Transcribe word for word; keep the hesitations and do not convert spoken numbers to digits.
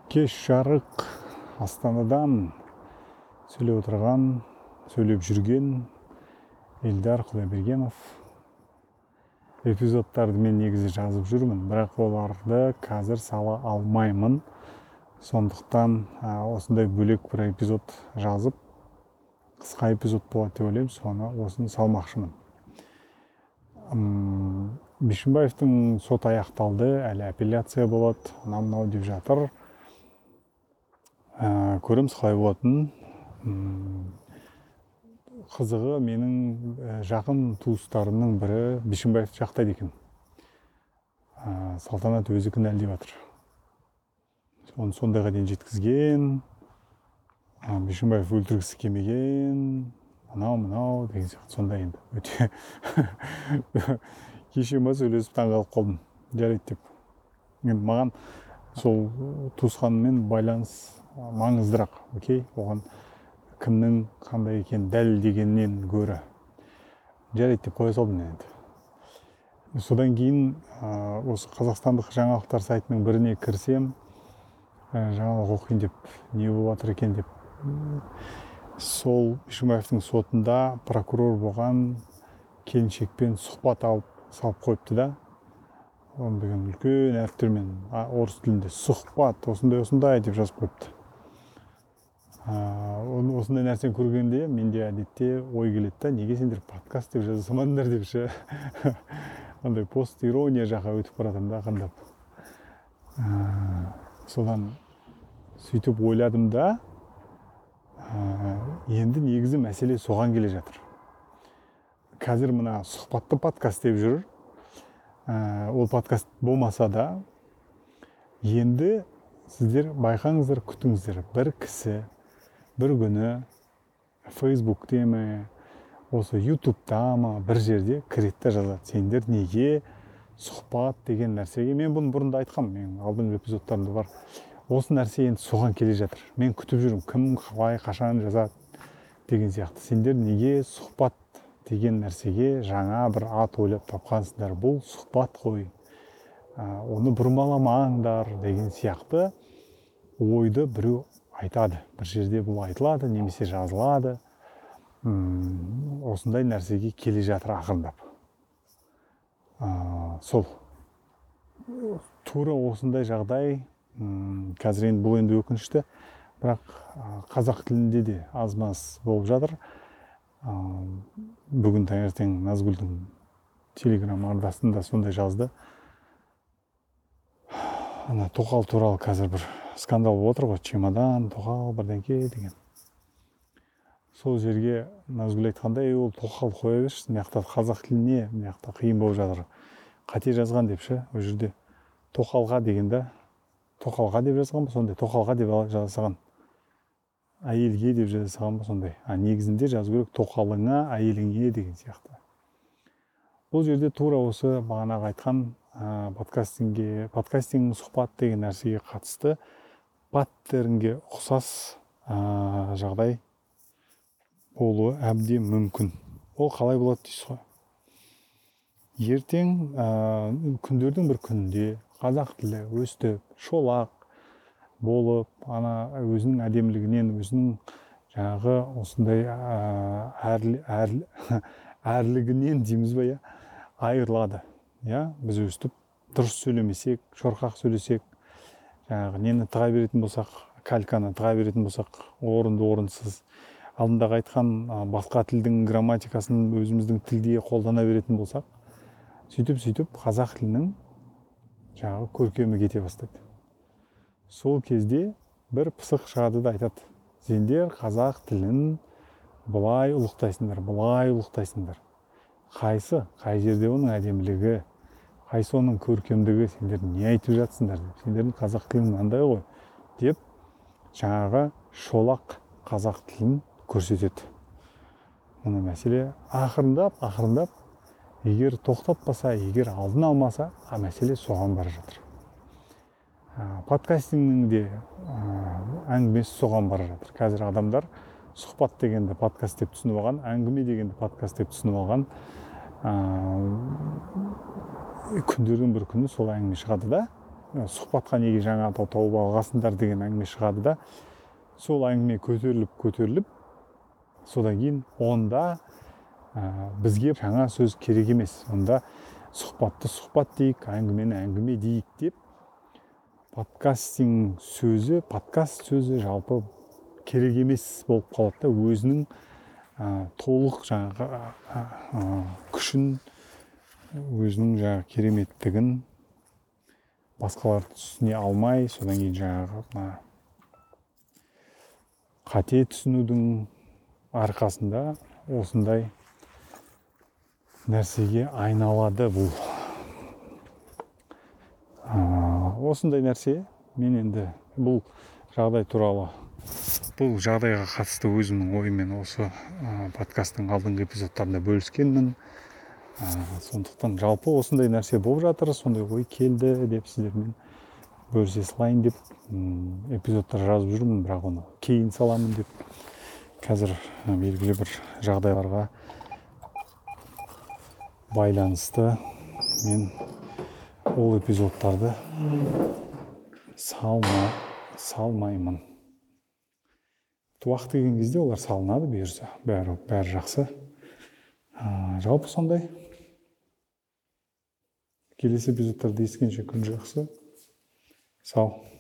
Кеш жарық Астанадан сөйлеп отырған, сөйлеп жүрген Эльдар Құдайбергенов. Эпизодтарды мен негізі жазып жүрмін, бірақ оларды қазір сала алмаймын. Сондықтан осындай бөлек бір эпизод жазып, қысқа эпизод болады деп ойлаймын, соны осыны салмақшымын. Бишімбаевтың сот аяқталды, әлі апелляция болады, анау-мынау деп жатыр. Көреміз қалай болатынын. Қызығы, менің жақын туыстарымның бірі Бишімбаевты жақтайды екен. Салтанат өзі кінәлдеп жатыр. Оны сондайға дейін жеткізген, Бишімбаев өлтіргісі келмеген, анау-мынау деген сияқты, сондай енді. Өте кеше ма сөйлесіп таңғалып қалдым, жарайды деп. Енді маған сол туысқанмен байланыс маңыздырақ, окей? Оған кімнің қандай екен дәлелдегеннен гөрі жарайды деп қоя салдым енді. Содан кейін осы қазақстандық жаңалықтар сайтының біріне кірсем, жаңалық оқиын деп, не болып жатыр екен деп. Сол Бишімбаевтың сотында прокурор болған келіншекпен сұхбат алып салып қойыпты да. Оны деген үлкен әріптермен орыс тілінде сұхбат осындай-осындай деп жазып қойыпты. Осындай нәрсені көргенде менде әдетте ой келеді да, неге сендер подкаст деп жаза салмадыңдар деп ше. Андай пост ирония жаққа өтіп баратырмын да ақырындап. Содан сөйтіп ойладым да, енді негізі мәселе соған келе жатыр. Қазір мына сұхбатты подкаст деп жүр. Ол подкаст болмаса да, енді сіздер байқаңыздар, күтіңіздер. Бір кісі бір күні Фейсбукте ме, осы ютубта ма бір жерде кіреді жазады. Сендер неге сұхбат деген нәрсеге, мен бұны бұрында айтқам, мен алдыңғы эпизодтарымда бар. Осы нәрсе енді соған келе жатыр. Мен күтіп жүрмін, кім қалай қашан жазады деген сияқты. Сендер неге сұхбат деген нәрсеге жаңа бір ат ойлап тапқансыңдар? Бұл сұхбат қой. Оны бұрмаламаңдар деген сияқты ойды біреу айтады. Бір жерде бұл айтылады, немесе жазылады. Осындай нәрсеге келе жатыр ақырындап. Сол. Тура осындай жағдай, қазір енді бұл енді өкінішті, бірақ қазақ тілінде де аз-маз болып жатыр. Бүгін таңертең Назгүлдің телеграм арнасында сондай жазды. Ана Тоқал туралы қазір бір скандал болып отыр ғой, чемодан, Тоқал, бірдеңке деген. Сол жерге Назгүл айтқандай, ол Тоқал қоя берші, мияқта қазақ тіліне, мияқта қиын болып жатыр. Қате жазған деп ше, ол жерде Тоқалға дегенде, Тоқалға деп жазған ба сондай, Тоқалға деп жазған. Әйелге деп жазған ба сондай. А негізінде жазу керек Тоқалыңа, әйеліңе деген сияқты. Бұл жерде тура осы бағанағы айтқан подкастинге, подкастинг сұхбат деген нәрсеге қатысты паттернге ұқсас жағдай болуы әбден мүмкін. Ол қалай болады дейсіз ғой. Ертең күндердің бір күнінде қазақ тілі өстіп, шолақ болып, ана өзінің әдемілігінен, өзінің жаңағы осындай әрлігінен дейміз ба, айырылады. Біз өстіп, дұрыс сөйлемесек, шорқақ сөйлесек, жаңағы нені тыға беретін болсақ, кальканы тыға беретін болсақ, орынды орынсыз, алдындағы айтқан басқа тілдің грамматикасын өзіміздің тілде қолдана беретін болсақ, сөйтіп-сөйтіп қазақ тілінің жаңағы көркемі кете бастайды. Сол кезде бір пысық шығады да айтады: сендер қазақ тілін бұлай ұлықтайсыңдар, бұлай ұлықтайсыңдар. Қайсы, қай жерде оның әдемілігі, қайсы оның көркемдігі, сендер не айтып жатсыңдар деп, сендердің қазақ тілің мынандай ғой деп, жаңағы шолақ қазақ тілін көрсетеді. Мұны мәселе ақырындап, ақырындап, егер тоқтатпаса, егер алдын алмаса, мәселе соған бара жатыр. Подкастингнің де әңгімесі соған бара жатыр. Қазір адамдар сұхбат дегенді подкаст деп түсініп алған, әңгіме дегенді подкаст деп түсініп алған. Күндердің бір күні сол әңгіме шығады да, сұхбатқа неге жаңа атау тауып алғасыңдар деген әңгіме шығады да, сол әңгіме көтеріліп көтеріліп содан кейін онда ә, бізге жаңа сөз керек емес, онда сұхбатты сұхбат дейік, әңгімені әңгіме дейік деп подкастинг сөзі, подкаст сөзі жалпы керек емес болып қалады да, өзінің ә, толық жаңағы ә, ә, күшін, өзінің жаңағы кереметтігін басқалар түсіне алмай, содан кейін жаңағы қате түсінудің арқасында осындай нәрсеге айналады бұл. ә, осындай нәрсе, мен енді бұл жағдай туралы, бұл жағдайға қатысты өзімнің ойыммен осы ә, подкасттың алдыңғы эпизодтарында бөліскенмін. ә, сондықтан жалпы осындай нәрсе болып жатыр, сондай ой келді деп сіздермен бөлісе салайын деп эпизодтар жазып жүрмін, бірақ оны кейін саламын деп. Қазір белгілі бір жағдайларға байланысты мен ол эпизодтарды салма, салмаймын. Уақыт келген кезде олар салынады, бұйырса, бәрі, бәрі жақсы. ә, жалпы сондай. Келесі эпизодтарды ескенше күн жақсы. Сау.